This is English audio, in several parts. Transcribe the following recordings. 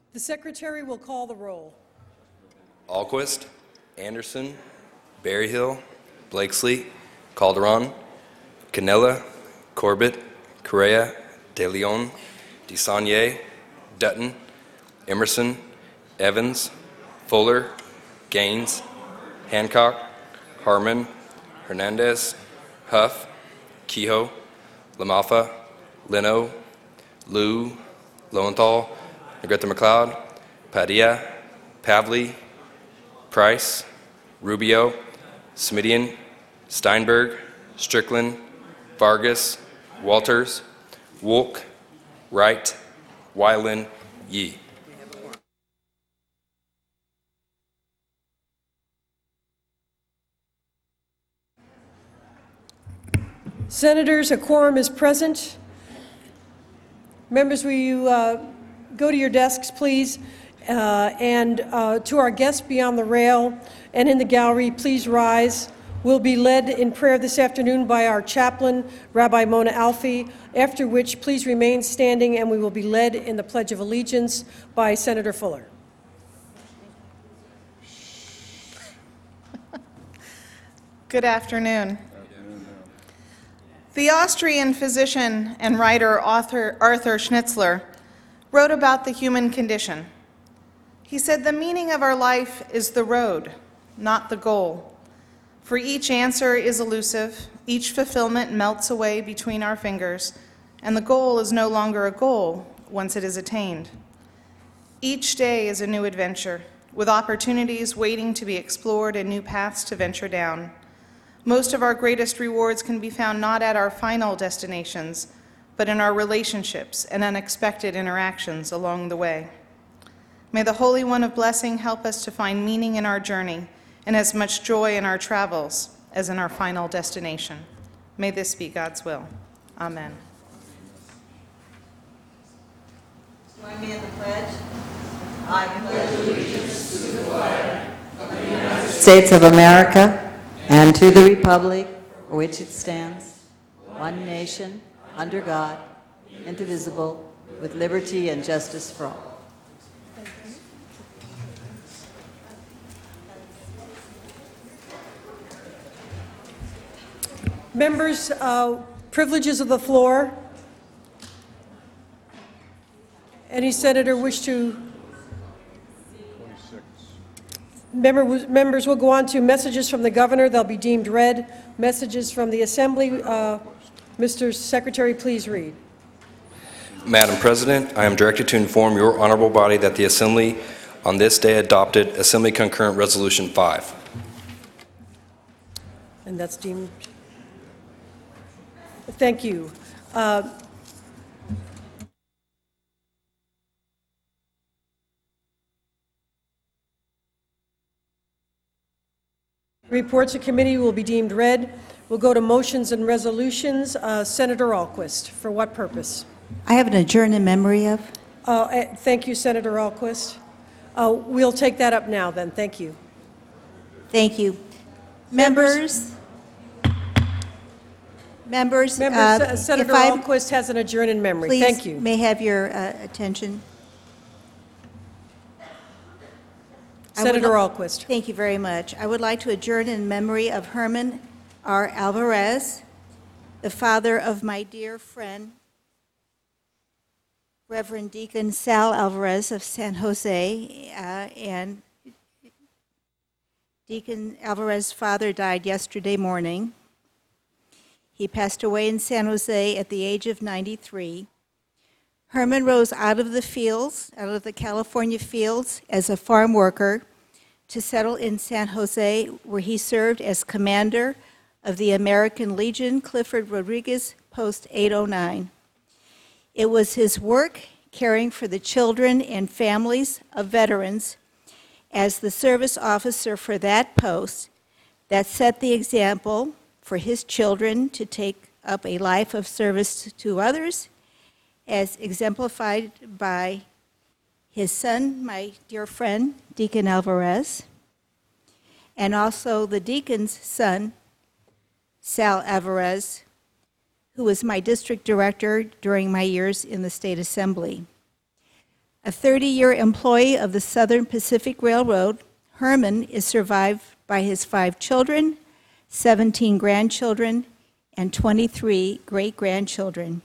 The Secretary will call the roll. Alquist, Anderson, Berryhill, Blakesley, Calderon, Canella, Corbett, Correa, De Leon, DeSaulnier, Dutton, Emerson, Evans, Fuller, Gaines, Hancock, Harmon, Hernandez, Huff, Kehoe, Lamalfa, Leno, Liu, Lowenthal, Negrete McLeod, Padilla, Pavley, Price, Rubio, Smidian, Steinberg, Strickland, Vargas, Walters, Wolk, Wright, Weiland, Yee. Senators, a quorum is present. Members, will you go to your desks, please? And to our guests beyond the rail and in the gallery, please rise. We'll be led in prayer this afternoon by our chaplain, Rabbi Mona Alfie, after which please remain standing, and we will be led in the Pledge of Allegiance by Senator Fuller. Good afternoon. The Austrian physician and writer Arthur Schnitzler wrote about the human condition. He said, "The meaning of our life is the road, not the goal. For each answer is elusive, each fulfillment melts away between our fingers, and the goal is no longer a goal once it is attained. Each day is a new adventure, with opportunities waiting to be explored and new paths to venture down. Most of our greatest rewards can be found not at our final destinations, but in our relationships and unexpected interactions along the way. May the Holy One of Blessing help us to find meaning in our journey and as much joy in our travels as in our final destination. May this be God's will. Amen." Join me in the pledge. I pledge allegiance to the flag of the United States of America and to the republic for which it stands, one nation, under God, indivisible, with liberty and justice for all. Members, privileges of the floor. Any senator wish to? Members will go on to messages from the governor. They'll be deemed read. Messages from the assembly. Mr. Secretary, please read. Madam President, I am directed to inform your honorable body that the Assembly on this day adopted Assembly Concurrent Resolution 5. And that's deemed. Thank you. Reports of committee will be deemed read. We'll go to motions and resolutions. Senator Alquist, for what purpose? I have an adjourn in memory of. Thank you, Senator Alquist. We'll take that up now then. Thank you. Thank you. Members, Senator Alquist has an adjourn in memory. Please, Thank you. may have your attention. Senator Alquist. Thank you very much. I would like to adjourn in memory of Herman R. Alvarez, the father of my dear friend, Reverend Deacon Sal Alvarez of San Jose, and Deacon Alvarez's father died yesterday morning. He passed away in San Jose at the age of 93. Herman rose out of the fields, out of the California fields, as a farm worker to settle in San Jose, where he served as commander of the American Legion Clifford Rodriguez Post 809. It was his work caring for the children and families of veterans as the service officer for that post that set the example for his children to take up a life of service to others, as exemplified by his son, my dear friend, Deacon Alvarez, and also the deacon's son, Sal Alvarez, who was my district director during my years in the State Assembly. A 30-year employee of the Southern Pacific Railroad, Herman is survived by his 5 children, 17 grandchildren, and 23 great-grandchildren.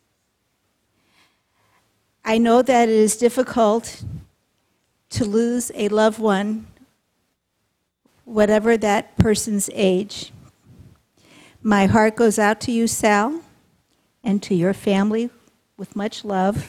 I know that it is difficult to lose a loved one, whatever that person's age. My heart goes out to you, Sal, and to your family with much love,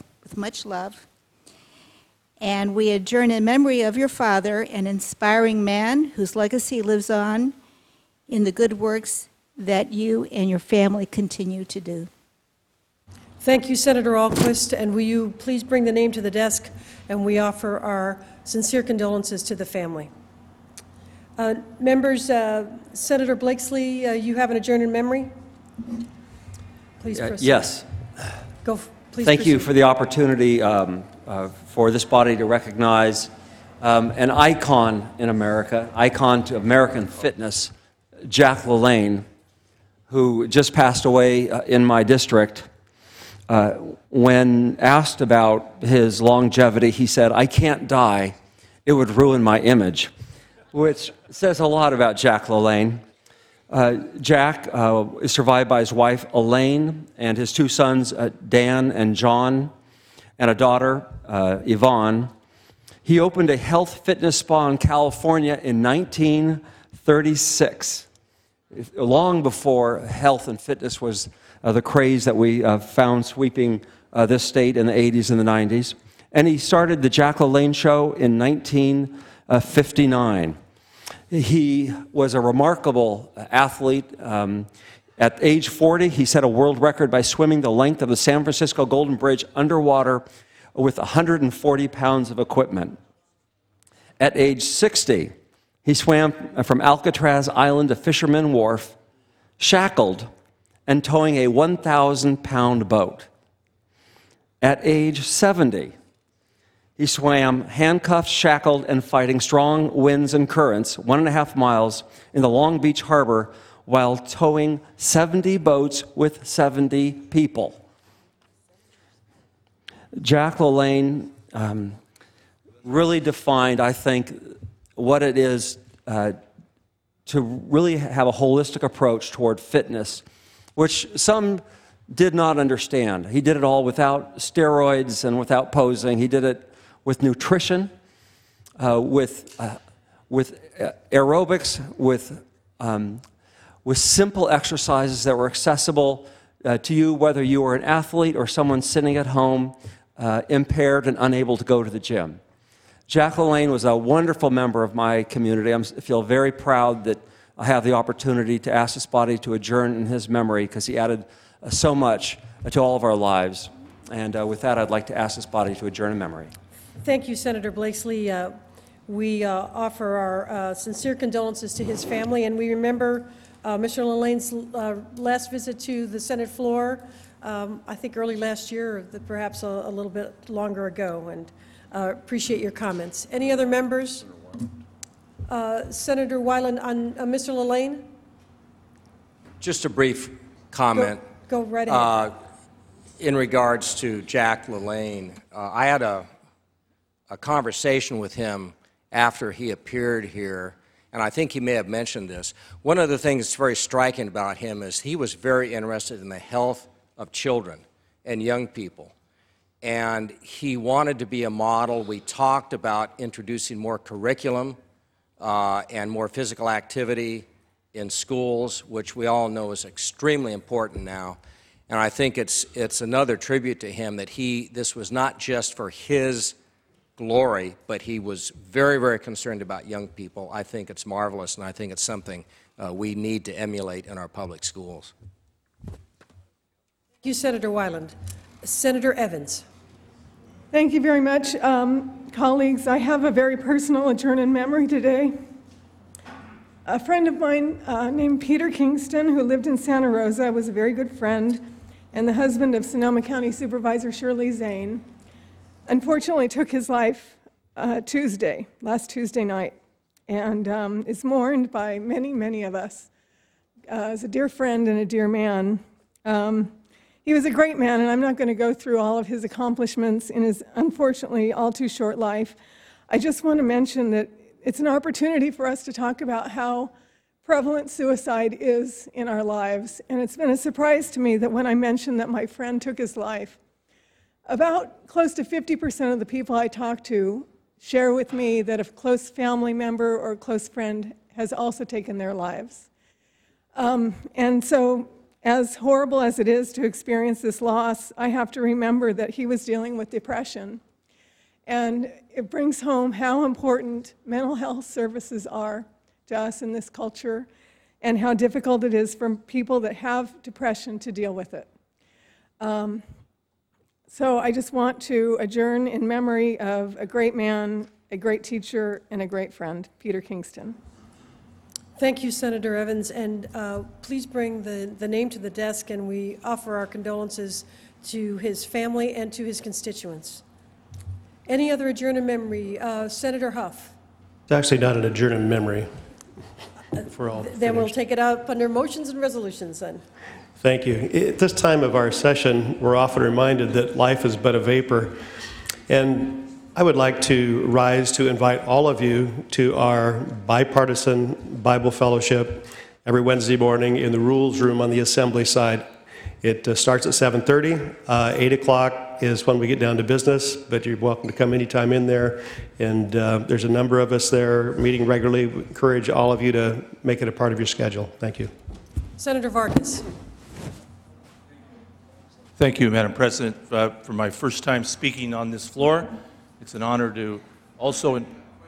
And we adjourn in memory of your father, an inspiring man whose legacy lives on in the good works that you and your family continue to do. Thank you, Senator Ahlquist, and will you please bring the name to the desk, and we offer our sincere condolences to the family. Members, Senator Blakesley, you have an adjourned in memory? Please proceed. Yes. Please Thank you proceed. for the opportunity for this body to recognize an icon in America, icon to American fitness, Jack LaLanne, who just passed away in my district. When asked about his longevity, he said, "I can't die. It would ruin my image," which says a lot about Jack LaLanne. Jack is survived by his wife, Elaine, and his 2 sons, Dan and John, and a daughter, Yvonne. He opened a health fitness spa in California in 1936, long before health and fitness was the craze that we found sweeping this state in the 80s and the 90s. And he started the Jack LaLanne Show in 1959. He was a remarkable athlete. At age 40, he set a world record by swimming the length of the San Francisco Golden Bridge underwater with 140 pounds of equipment. At age 60, he swam from Alcatraz Island to Fisherman Wharf, shackled and towing a 1,000-pound boat. At age 70, he swam handcuffed, shackled, and fighting strong winds and currents 1.5 miles in the Long Beach harbor while towing 70 boats with 70 people. Jack LaLanne really defined, I think, what it is to really have a holistic approach toward fitness, which some did not understand. He did it all without steroids and without posing. He did it with nutrition, with aerobics, with simple exercises that were accessible to you, whether you were an athlete or someone sitting at home, impaired and unable to go to the gym. Jack LaLanne was a wonderful member of my community. I feel very proud that I have the opportunity to ask this body to adjourn in his memory because he added so much to all of our lives. And with that, I'd like to ask this body to adjourn in memory. Thank you, Senator Blakesley. We offer our sincere condolences to his family, and we remember Mr. LaLanne's last visit to the Senate floor, I think early last year, or perhaps a little bit longer ago, and appreciate your comments. Any other members? Senator Weiland, on Mr. LaLanne? Just a brief comment. Go right ahead. In regards to Jack LaLanne, I had a conversation with him after he appeared here, and I think he may have mentioned this. One of the things that's very striking about him is he was very interested in the health of children and young people, and he wanted to be a model. We talked about introducing more curriculum and more physical activity in schools, which we all know is extremely important now. And I think it's another tribute to him that this was not just for his glory, but he was very, very concerned about young people. I think it's marvelous, and I think it's something we need to emulate in our public schools. Thank you, Senator Weiland. Senator Evans. Thank you very much. Colleagues, I have a very personal adjourn in memory today. A friend of mine named Peter Kingston, who lived in Santa Rosa, was a very good friend, and the husband of Sonoma County Supervisor Shirley Zane, unfortunately took his life last Tuesday night, and is mourned by many, many of us as a dear friend and a dear man. He was a great man, and I'm not going to go through all of his accomplishments in his unfortunately all too short life. I just want to mention that it's an opportunity for us to talk about how prevalent suicide is in our lives. And it's been a surprise to me that when I mentioned that my friend took his life, about close to 50% of the people I talk to share with me that a close family member or a close friend has also taken their lives. And so, as horrible as it is to experience this loss, I have to remember that he was dealing with depression. And it brings home how important mental health services are to us in this culture, and how difficult it is for people that have depression to deal with it. So I just want to adjourn in memory of a great man, a great teacher, and a great friend, Peter Kingston. Thank you, Senator Evans, and please bring the name to the desk, and we offer our condolences to his family and to his constituents. Any other adjourn in memory? Senator Huff. It's actually not an adjourn in memory for all. Then we'll take it up under motions and resolutions then. Thank you. At this time of our session, we're often reminded that life is but a vapor. And I would like to rise to invite all of you to our bipartisan Bible fellowship every Wednesday morning in the Rules Room on the Assembly side. It starts at 7:30. 8 o'clock is when we get down to business, but you're welcome to come anytime in there. And there's a number of us there meeting regularly. We encourage all of you to make it a part of your schedule. Thank you. Senator Vargas. Thank you, Madam President, for my first time speaking on this floor. It's an honor to also...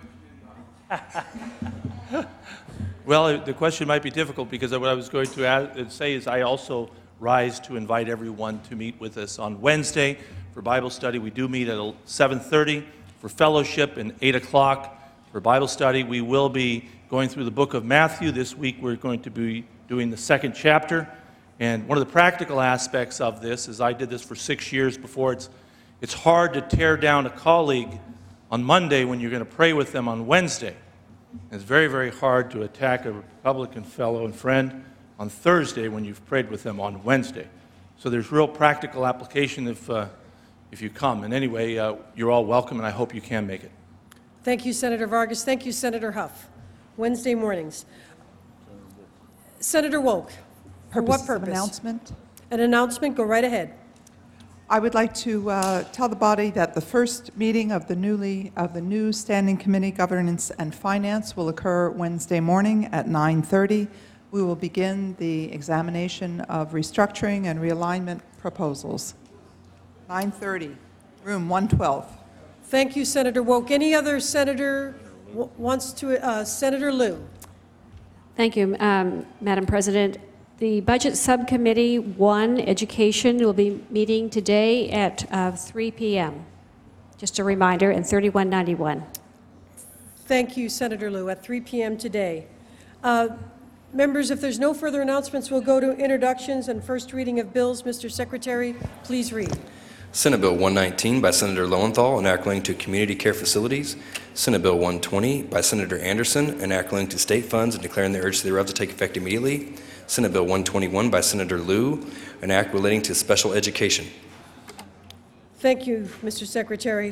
Well, the question might be difficult because what I was going to say is I also rise to invite everyone to meet with us on Wednesday for Bible study. We do meet at 7:30 for fellowship and 8 o'clock for Bible study. We will be going through the book of Matthew. This week we're going to be doing the second chapter. And one of the practical aspects of this is I did this for 6 years before. It's hard to tear down a colleague on Monday when you're going to pray with them on Wednesday. It's very, very hard to attack a Republican fellow and friend on Thursday when you've prayed with them on Wednesday. So there's real practical application if you come. And anyway, you're all welcome, and I hope you can make it. Thank you, Senator Vargas. Thank you, Senator Huff. Wednesday mornings. Senator Wolk. For what purpose? Announcement. An announcement. Go right ahead. I would like to tell the body that the first meeting of the new Standing Committee Governance and Finance will occur Wednesday morning at 9:30. We will begin the examination of restructuring and realignment proposals. 9:30, room 112. Thank you, Senator Wolk. Any other senator wants to? Senator Liu. Thank you, Madam President. The Budget Subcommittee 1, Education, will be meeting today at 3 p.m. Just a reminder, and 3191. Thank you, Senator Liu, at 3 p.m. today. Members, if there's no further announcements, we'll go to introductions and first reading of bills. Mr. Secretary, please read. Senate Bill 119 by Senator Lowenthal, enacting to community care facilities. Senate Bill 120 by Senator Anderson, enacting to state funds and declaring the urgency thereof to take effect immediately. Senate Bill 121 by Senator Liu, an act relating to special education. Thank you, Mr. Secretary.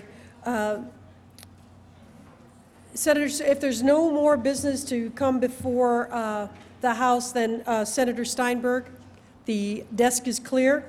Senators, if there's no more business to come before the House, then Senator Steinberg, the desk is clear.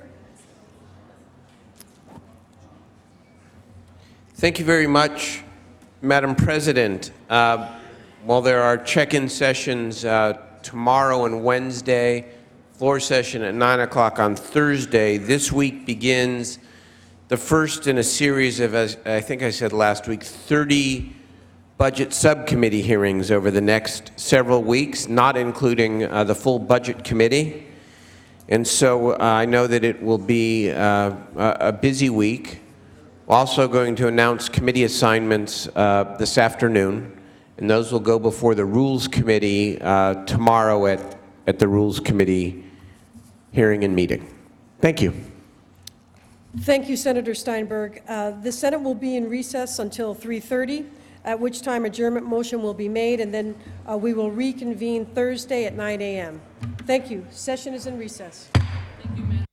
Thank you very much, Madam President. While there are check-in sessions tomorrow and Wednesday, floor session at 9 o'clock on Thursday, this week begins the first in a series of, as I think I said last week, 30 budget subcommittee hearings over the next several weeks, not including the full budget committee. And so I know that it will be a busy week. We're also going to announce committee assignments this afternoon, and those will go before the Rules Committee tomorrow at the Rules Committee hearing and meeting. Thank you. Thank you, Senator Steinberg. The Senate will be in recess until 3:30, at which time adjournment motion will be made, and then we will reconvene Thursday at 9 a.m. Thank you. Session is in recess. Thank you, Madam.